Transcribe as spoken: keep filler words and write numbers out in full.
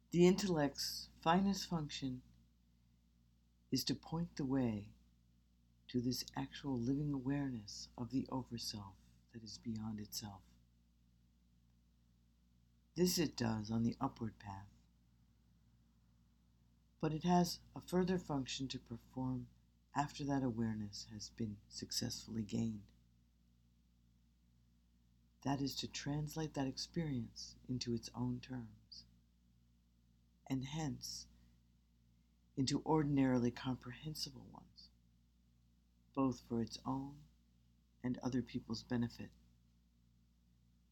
The intellect's finest function is to point the way to this actual living awareness of the Overself that is beyond itself. This it does on the upward path, but it has a further function to perform after that awareness has been successfully gained. That is to translate that experience into its own terms, and hence into ordinarily comprehensible ones, both for its own and other people's benefit.